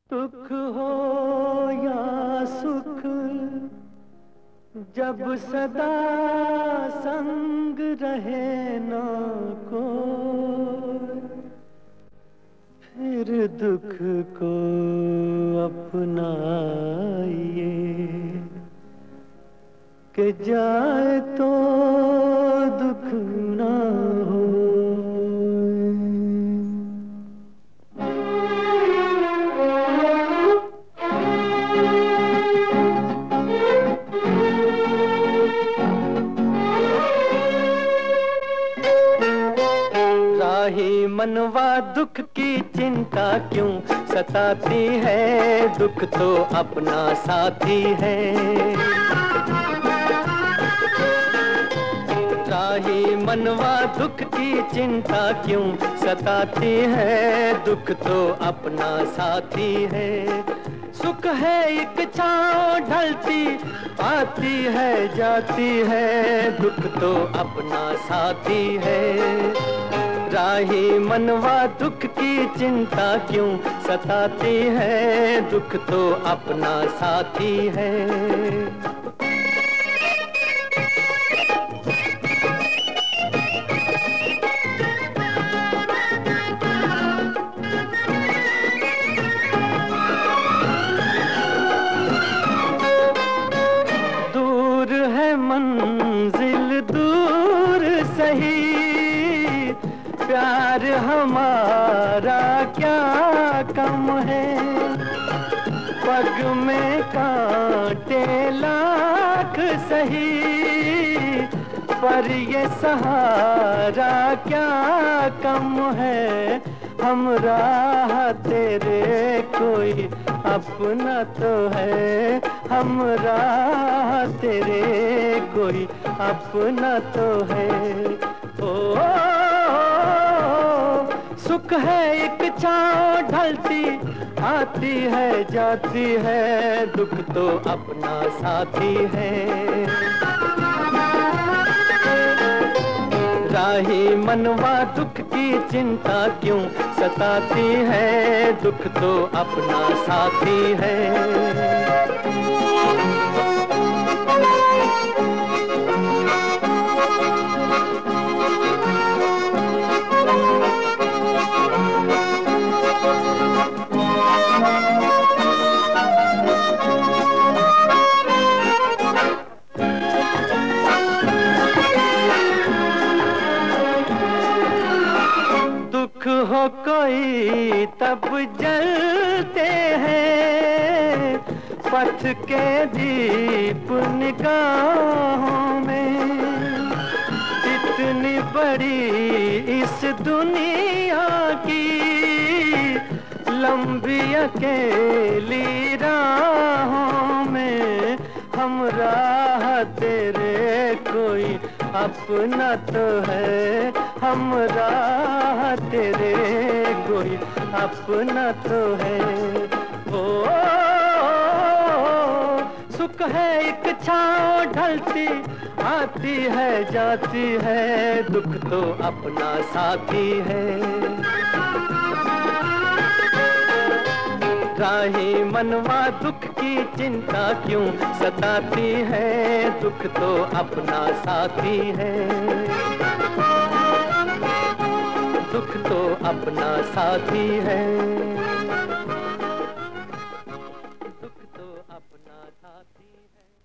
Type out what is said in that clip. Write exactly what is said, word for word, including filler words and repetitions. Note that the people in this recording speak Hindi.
दुख हो या सुख जब सदा संग रहे ना कोई, फिर दुख को अपनाइए कि जाए तो दुख ना हो। राही मनवा दुख की चिंता क्यों सताती है, दुख तो अपना साथी है। राही मनवा दुख की चिंता क्यों सताती है, दुख तो अपना साथी है। सुख है एक छाँव ढलती आती है जाती है, दुख तो अपना साथी है। राही मनवा दुख की चिंता क्यों सताती है, दुख तो अपना साथी है। दूर है मंजिल दूर सही, प्यार हमारा क्या कम है। पग में कांटे लाख सही, पर ये सहारा क्या कम है। हम राह तेरे कोई अपना तो है, हम राह तेरे कोई अपना तो है। ओ सुख है एक छाँव ढलती आती है जाती है, दुख तो अपना साथी है। राही मनवा दुख की चिंता क्यों सताती है, दुख तो अपना साथी है। दुख हो कोई तब जलते हैं, पथ के दीप निगाहों में। इतनी बड़ी इस दुनिया की लंबी अकेली राहों में, हम राह तेरे कोई अपना तो है, हम राह तेरे कोई अपना तो है। ओ सुख है एक छाँव ढलती आती है जाती है, दुख तो अपना साथी है। राही मनवा दुख की चिंता क्यों सताती है, दुख तो अपना साथी है। दुख तो अपना साथी है, दुख तो अपना साथी है।